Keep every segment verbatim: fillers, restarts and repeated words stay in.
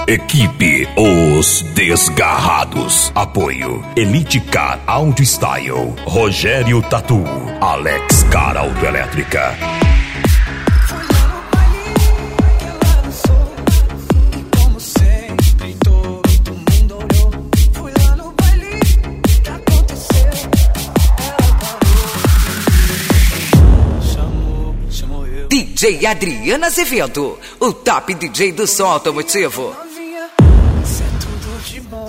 Equipe Os Desgarrados. Apoio Elite Car Audio Style, Rogério Tatu, Alex Car Autoelétrica. D J Adriana Azevedo, o top D J do som automotivo. Isso é tudo de bom.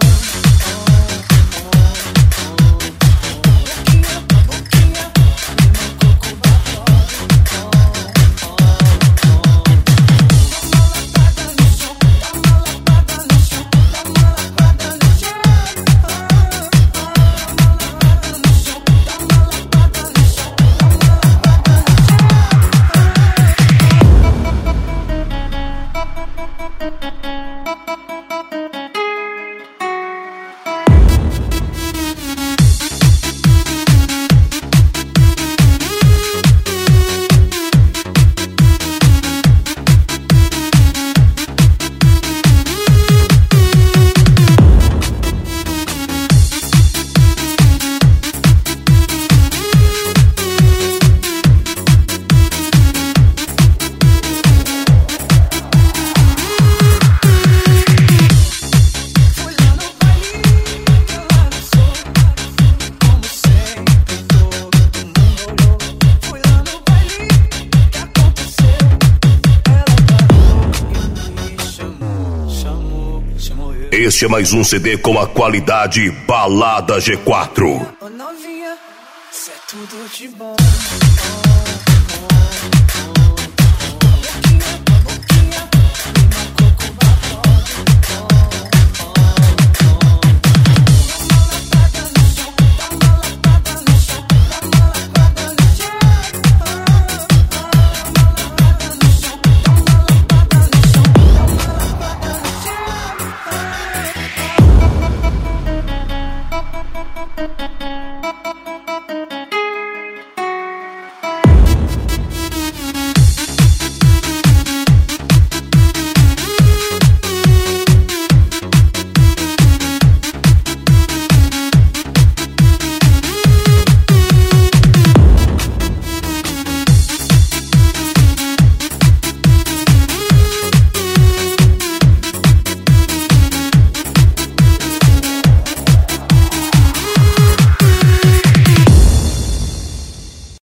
Este é mais um C D com a qualidade Balada G quatro. Ô novinha, isso é tudo de bom.